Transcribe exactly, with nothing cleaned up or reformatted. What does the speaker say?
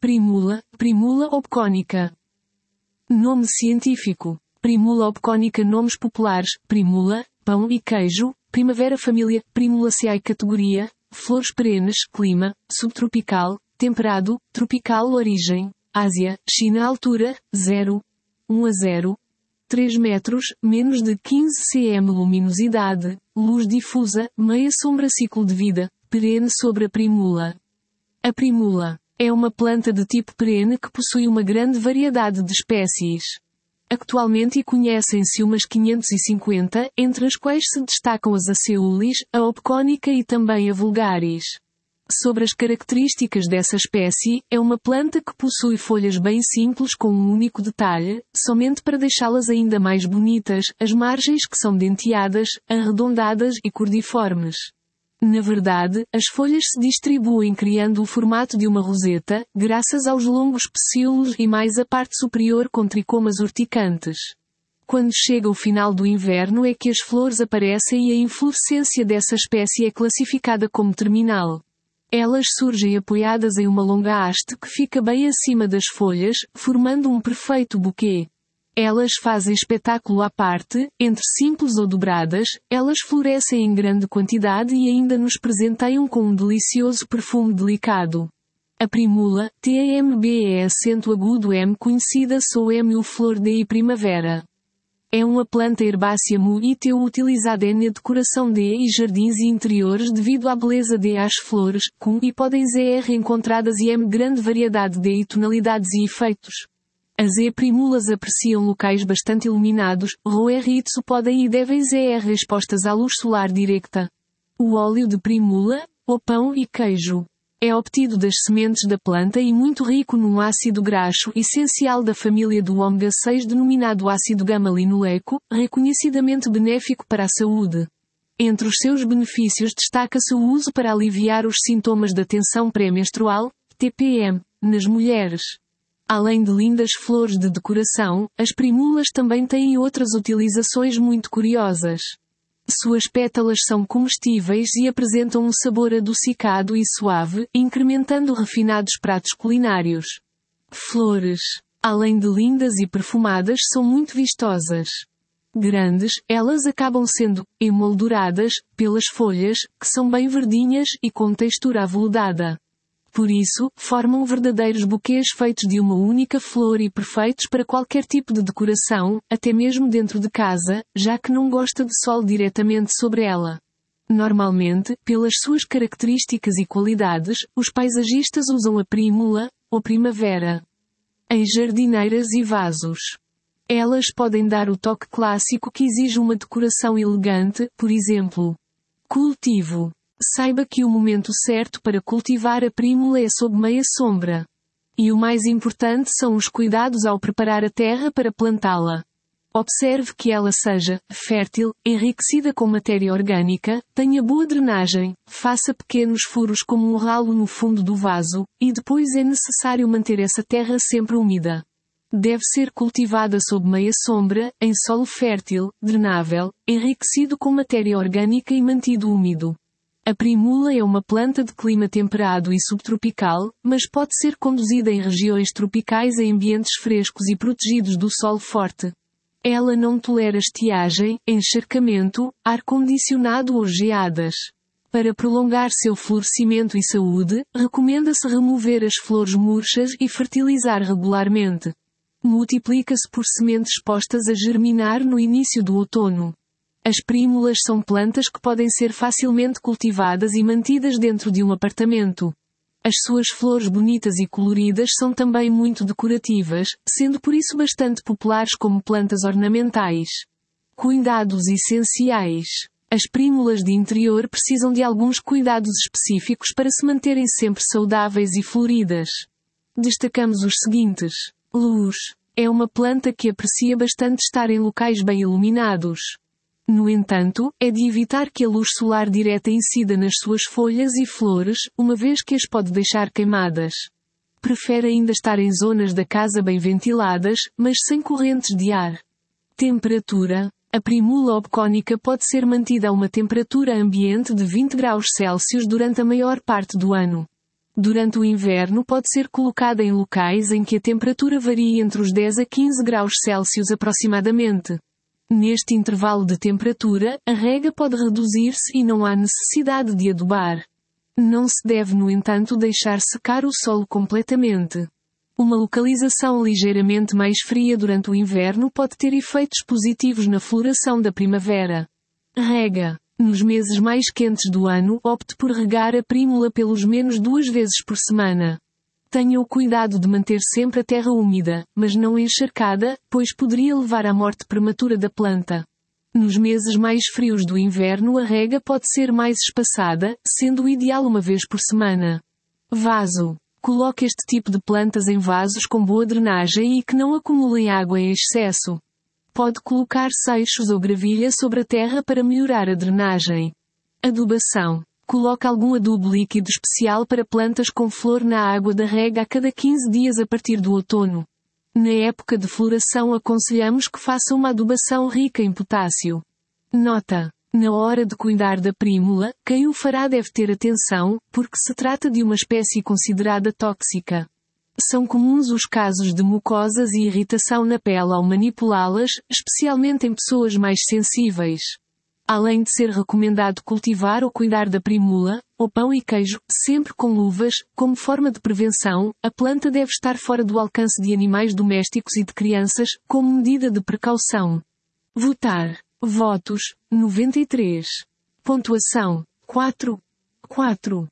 Primula, Primula obcónica. Nome científico: Primula obcónica. Nomes populares: Primula, pão e queijo. Primavera. Família: Primulaceae. Categoria: flores perenes. Clima: subtropical, temperado, tropical. Origem: Ásia, China. Altura: zero vírgula um a zero vírgula três metros, menos de quinze centímetros. Luminosidade: luz difusa, meia sombra. Ciclo de vida: perene. Sobre a primula. A primula é uma planta de tipo perene que possui uma grande variedade de espécies. Atualmente conhecem-se umas quinhentas e cinquenta, entre as quais se destacam as aceulis, a obcónica e também a vulgaris. Sobre as características dessa espécie, é uma planta que possui folhas bem simples com um único detalhe, somente para deixá-las ainda mais bonitas, as margens que são denteadas, arredondadas e cordiformes. Na verdade, as folhas se distribuem criando o formato de uma roseta, graças aos longos pecíolos e mais a parte superior com tricomas urticantes. Quando chega o final do inverno é que as flores aparecem e a inflorescência dessa espécie é classificada como terminal. Elas surgem apoiadas em uma longa haste que fica bem acima das folhas, formando um perfeito buquê. Elas fazem espetáculo à parte, entre simples ou dobradas, elas florescem em grande quantidade e ainda nos presenteiam com um delicioso perfume delicado. A primula, T A M B é acento agudo M conhecida sou M o flor de primavera. É uma planta herbácea muito utilizada na decoração de e jardins e interiores devido à beleza de as flores, com e podem ser encontradas e M grande variedade de tonalidades e efeitos. As E primulas apreciam locais bastante iluminados, roerritsu podem e devem ser expostas à luz solar direta. O óleo de primula, o pão e queijo, é obtido das sementes da planta e muito rico num ácido graxo essencial da família do ômega seis denominado ácido gama-linoleico, reconhecidamente benéfico para a saúde. Entre os seus benefícios destaca-se o uso para aliviar os sintomas da tensão pré-menstrual, T P M, nas mulheres. Além de lindas flores de decoração, as primulas também têm outras utilizações muito curiosas. Suas pétalas são comestíveis e apresentam um sabor adocicado e suave, incrementando refinados pratos culinários. Flores, além de lindas e perfumadas, são muito vistosas. Grandes, elas acabam sendo emolduradas pelas folhas, que são bem verdinhas e com textura aveludada. Por isso, formam verdadeiros buquês feitos de uma única flor e perfeitos para qualquer tipo de decoração, até mesmo dentro de casa, já que não gosta de sol diretamente sobre ela. Normalmente, pelas suas características e qualidades, os paisagistas usam a primula, ou primavera, em jardineiras e vasos. Elas podem dar o toque clássico que exige uma decoração elegante, por exemplo. Cultivo. Saiba que o momento certo para cultivar a primula é sob meia sombra. E o mais importante são os cuidados ao preparar a terra para plantá-la. Observe que ela seja fértil, enriquecida com matéria orgânica, tenha boa drenagem, faça pequenos furos como um ralo no fundo do vaso, e depois é necessário manter essa terra sempre úmida. Deve ser cultivada sob meia sombra, em solo fértil, drenável, enriquecido com matéria orgânica e mantido úmido. A primula é uma planta de clima temperado e subtropical, mas pode ser conduzida em regiões tropicais em ambientes frescos e protegidos do sol forte. Ela não tolera estiagem, encharcamento, ar-condicionado ou geadas. Para prolongar seu florescimento e saúde, recomenda-se remover as flores murchas e fertilizar regularmente. Multiplica-se por sementes postas a germinar no início do outono. As prímulas são plantas que podem ser facilmente cultivadas e mantidas dentro de um apartamento. As suas flores bonitas e coloridas são também muito decorativas, sendo por isso bastante populares como plantas ornamentais. Cuidados essenciais. As prímulas de interior precisam de alguns cuidados específicos para se manterem sempre saudáveis e floridas. Destacamos os seguintes. Luz. É uma planta que aprecia bastante estar em locais bem iluminados. No entanto, é de evitar que a luz solar direta incida nas suas folhas e flores, uma vez que as pode deixar queimadas. Prefere ainda estar em zonas da casa bem ventiladas, mas sem correntes de ar. Temperatura. A primula obcónica pode ser mantida a uma temperatura ambiente de vinte graus Celsius durante a maior parte do ano. Durante o inverno pode ser colocada em locais em que a temperatura varia entre os dez a quinze graus Celsius aproximadamente. Neste intervalo de temperatura, a rega pode reduzir-se e não há necessidade de adubar. Não se deve, no entanto, deixar secar o solo completamente. Uma localização ligeiramente mais fria durante o inverno pode ter efeitos positivos na floração da primavera. Rega. Nos meses mais quentes do ano, opte por regar a prímula pelos menos duas vezes por semana. Tenha o cuidado de manter sempre a terra úmida, mas não encharcada, pois poderia levar à morte prematura da planta. Nos meses mais frios do inverno a rega pode ser mais espaçada, sendo o ideal uma vez por semana. Vaso. Coloque este tipo de plantas em vasos com boa drenagem e que não acumulem água em excesso. Pode colocar seixos ou gravilha sobre a terra para melhorar a drenagem. Adubação. Coloque algum adubo líquido especial para plantas com flor na água da rega a cada quinze dias a partir do outono. Na época de floração aconselhamos que faça uma adubação rica em potássio. Nota: na hora de cuidar da prímula, quem o fará deve ter atenção, porque se trata de uma espécie considerada tóxica. São comuns os casos de mucosas e irritação na pele ao manipulá-las, especialmente em pessoas mais sensíveis. Além de ser recomendado cultivar ou cuidar da primula, ou pão e queijo, sempre com luvas, como forma de prevenção, a planta deve estar fora do alcance de animais domésticos e de crianças, como medida de precaução. Votar. Votos, noventa e três. Pontuação, quatro. quatro.